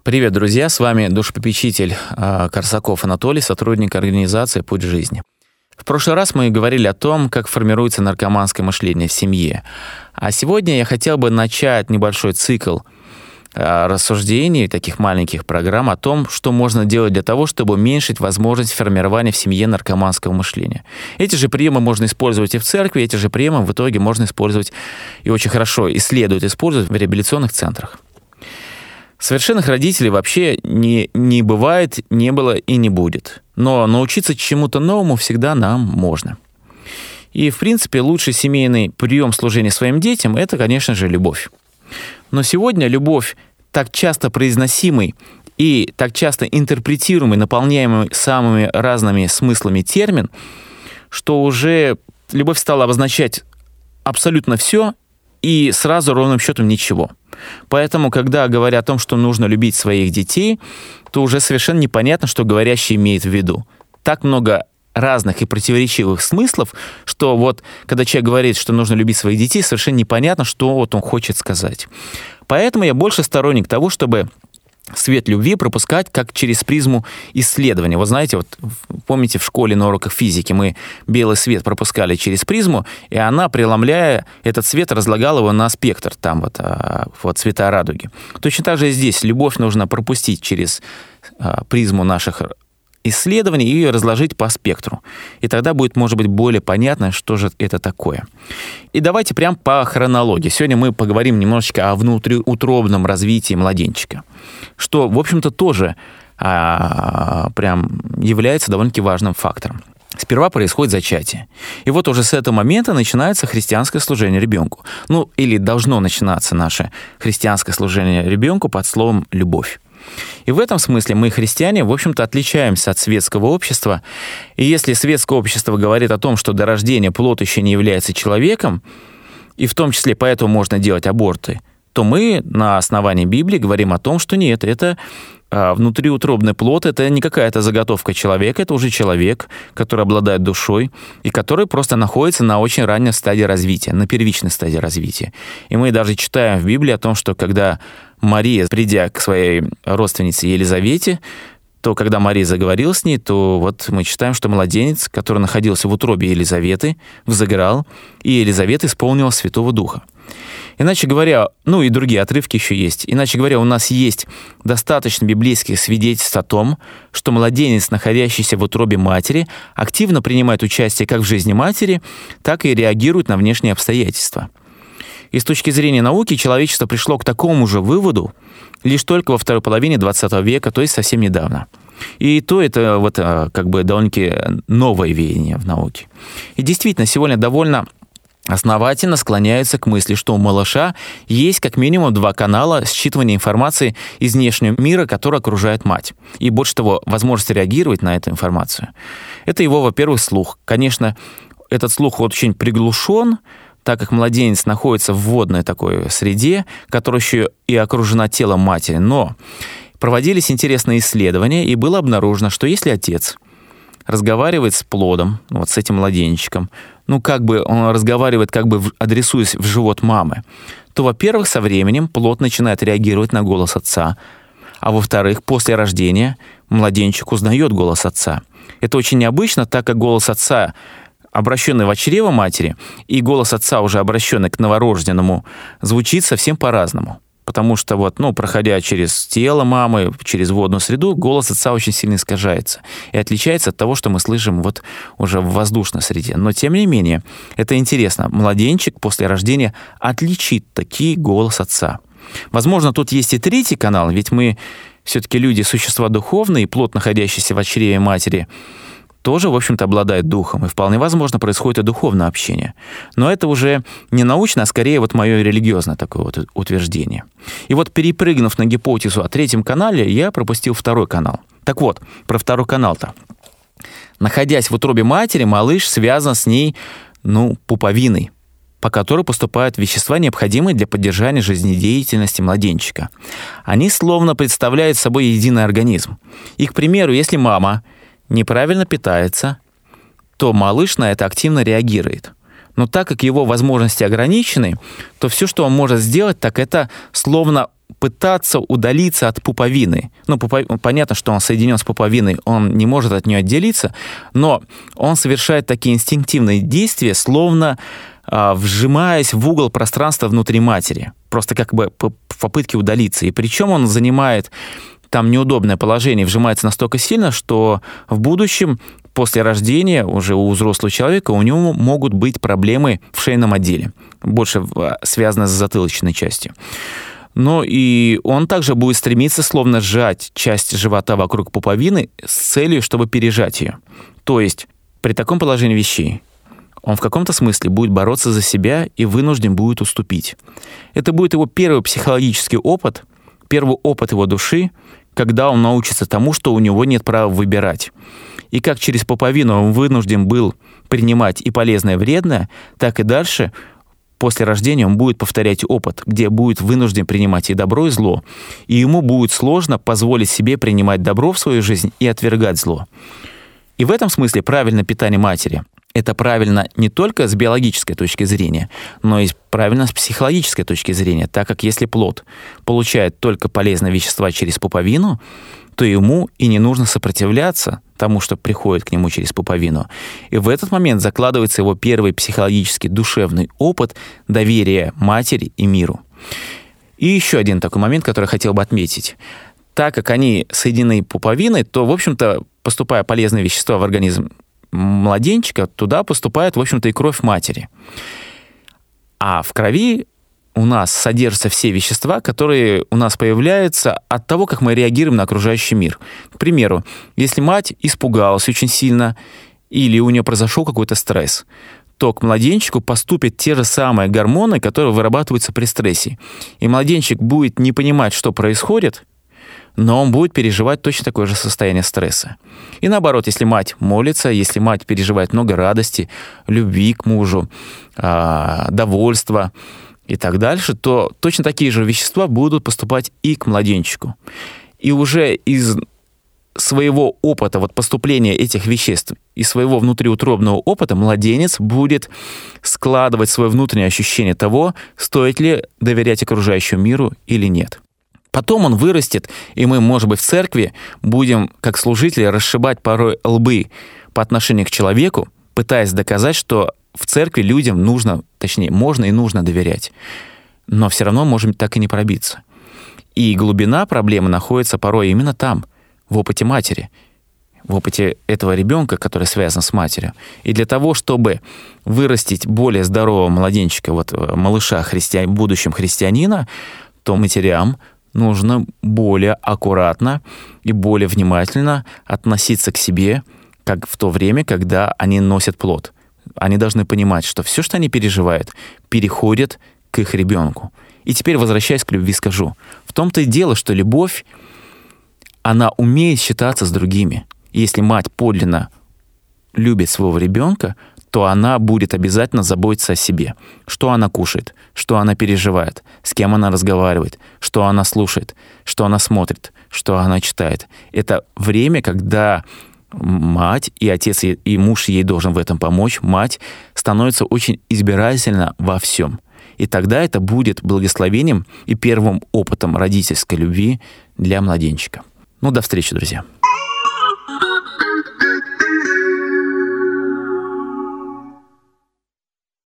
Привет, друзья! С вами душепопечитель Корсаков Анатолий, сотрудник организации «Путь жизни». В прошлый раз мы говорили о том, как формируется наркоманское мышление в семье. А сегодня я хотел бы начать небольшой цикл рассуждений, таких маленьких программ о том, что можно делать для того, чтобы уменьшить возможность формирования в семье наркоманского мышления. Эти же приемы можно использовать и в церкви, эти же приемы в итоге можно использовать и очень хорошо, и следует использовать в реабилитационных центрах. Совершенных родителей вообще не бывает, не было и не будет. Но научиться чему-то новому всегда нам можно. И, в принципе, лучший семейный прием служения своим детям – это, конечно же, любовь. Но сегодня любовь, так часто произносимый и так часто интерпретируемый, наполняемый самыми разными смыслами термин, что уже любовь стала обозначать абсолютно все и сразу ровным счетом ничего. Поэтому, когда говорят о том, что нужно любить своих детей, то уже совершенно непонятно, что говорящий имеет в виду. Так много разных и противоречивых смыслов, что вот, когда человек говорит, что нужно любить своих детей, совершенно непонятно, что вот он хочет сказать. Поэтому я больше сторонник того, чтобы свет любви пропускать как через призму исследования. Вот знаете, вот помните, в школе на уроках физики мы белый свет пропускали через призму, и она, преломляя этот свет, разлагала его на спектр, там вот цвета радуги. Точно так же и здесь любовь нужно пропустить через призму наших исследований и ее разложить по спектру. И тогда будет, может быть, более понятно, что же это такое. И давайте прям по хронологии. Сегодня мы поговорим немножечко о внутриутробном развитии младенчика, что, в общем-то, тоже прям является довольно-таки важным фактором. Сперва происходит зачатие. И вот уже с этого момента начинается христианское служение ребенку. Ну, или должно начинаться наше христианское служение ребенку под словом «любовь». И в этом смысле мы, христиане, в общем-то, отличаемся от светского общества. И если светское общество говорит о том, что до рождения плод еще не является человеком, и в том числе поэтому можно делать аборты, то мы на основании Библии говорим о том, что нет, это внутриутробный плод, это не какая-то заготовка человека, это уже человек, который обладает душой и который просто находится на очень ранней стадии развития, на первичной стадии развития. И мы даже читаем в Библии о том, что когда Мария, придя к своей родственнице Елизавете, то когда Мария заговорила с ней, то вот мы читаем, что младенец, который находился в утробе Елизаветы, взыграл, и Елизавета исполнила Святого Духа. Иначе говоря, ну и другие отрывки еще есть. Иначе говоря, у нас есть достаточно библейских свидетельств о том, что младенец, находящийся в утробе матери, активно принимает участие как в жизни матери, так и реагирует на внешние обстоятельства. И с точки зрения науки человечество пришло к такому же выводу лишь только во второй половине 20 века, то есть совсем недавно. И то это вот как бы довольно-таки новое веяние в науке. И действительно, сегодня довольно основательно склоняются к мысли, что у малыша есть как минимум 2 канала считывания информации из внешнего мира, который окружает мать. И больше того, возможность реагировать на эту информацию. Это его, во-первых, слух. Конечно, этот слух очень приглушен, так как младенец находится в водной такой среде, которая еще и окружена телом матери. Но проводились интересные исследования, и было обнаружено, что если отец разговаривает с плодом, вот с этим младенчиком, ну как бы он разговаривает, как бы адресуясь в живот мамы, то, во-первых, со временем плод начинает реагировать на голос отца, а во-вторых, после рождения младенчик узнает голос отца. Это очень необычно, так как голос отца, обращенный в чрево матери, и голос отца, уже обращенный к новорожденному, звучит совсем по-разному. Потому что вот, проходя через тело мамы, через водную среду, голос отца очень сильно искажается и отличается от того, что мы слышим вот уже в воздушной среде. Но, тем не менее, это интересно. Младенчик после рождения отличит таки голос отца. Возможно, тут есть и третий канал, ведь мы все-таки люди, существа духовные, и плод, находящийся в чреве матери, тоже, в общем-то, обладает духом, и вполне возможно происходит и духовное общение. Но это уже не научно, а скорее вот мое религиозное такое вот утверждение. И вот, перепрыгнув на гипотезу о третьем канале, я пропустил второй канал. Так вот, про второй канал-то. Находясь в утробе матери, малыш связан с ней, пуповиной, по которой поступают вещества, необходимые для поддержания жизнедеятельности младенчика. Они словно представляют собой единый организм. И, к примеру, если мама неправильно питается, то малыш на это активно реагирует. Но так как его возможности ограничены, то все, что он может сделать, так это словно пытаться удалиться от пуповины. Понятно, что он соединен с пуповиной, он не может от нее отделиться, но он совершает такие инстинктивные действия, словно вжимаясь в угол пространства внутри матери. Просто как бы по попытке удалиться. И причем он занимает там неудобное положение, вжимается настолько сильно, что в будущем, после рождения, уже у взрослого человека, у него могут быть проблемы в шейном отделе, больше связанные с затылочной частью. Но и он также будет стремиться словно сжать часть живота вокруг пуповины с целью, чтобы пережать ее. То есть при таком положении вещей он в каком-то смысле будет бороться за себя и вынужден будет уступить. Это будет его первый психологический опыт, первый опыт его души, когда он научится тому, что у него нет права выбирать. И как через пуповину он вынужден был принимать и полезное, и вредное, так и дальше, после рождения, он будет повторять опыт, где будет вынужден принимать и добро, и зло. И ему будет сложно позволить себе принимать добро в свою жизнь и отвергать зло. И в этом смысле правильное питание матери — это правильно не только с биологической точки зрения, но и правильно с психологической точки зрения, так как если плод получает только полезные вещества через пуповину, то ему и не нужно сопротивляться тому, что приходит к нему через пуповину. И в этот момент закладывается его первый психологический душевный опыт доверия матери и миру. И еще один такой момент, который хотел бы отметить. Так как они соединены пуповиной, то, в общем-то, поступая полезные вещества в организм младенчика, туда поступает, в общем-то, и кровь матери. А в крови у нас содержатся все вещества, которые у нас появляются от того, как мы реагируем на окружающий мир. К примеру, если мать испугалась очень сильно или у нее произошел какой-то стресс, то к младенчику поступят те же самые гормоны, которые вырабатываются при стрессе. И младенчик будет не понимать, что происходит, но он будет переживать точно такое же состояние стресса. И наоборот, если мать молится, если мать переживает много радости, любви к мужу, довольства и так дальше, то точно такие же вещества будут поступать и к младенчику. И уже из своего опыта поступления этих веществ и своего внутриутробного опыта младенец будет складывать свое внутреннее ощущение того, стоит ли доверять окружающему миру или нет. Потом он вырастет, и мы, может быть, в церкви будем, как служители, расшибать порой лбы по отношению к человеку, пытаясь доказать, что в церкви людям нужно, точнее, можно и нужно доверять. Но все равно можем так и не пробиться. И глубина проблемы находится порой именно там, в опыте матери, в опыте этого ребенка, который связан с матерью. И для того, чтобы вырастить более здорового младенчика, малыша, будущим христианина, то матерям нужно более аккуратно и более внимательно относиться к себе, как в то время, когда они носят плод. Они должны понимать, что все, что они переживают, переходит к их ребенку. И теперь, возвращаясь к любви, скажу, в том-то и дело, что любовь, она умеет считаться с другими. И если мать подлинно любит своего ребенка, то она будет обязательно заботиться о себе. Что она кушает, что она переживает, с кем она разговаривает, что она слушает, что она смотрит, что она читает. Это время, когда мать и отец, и муж ей должен в этом помочь. Мать становится очень избирательна во всем. И тогда это будет благословением и первым опытом родительской любви для младенчика. До встречи, друзья.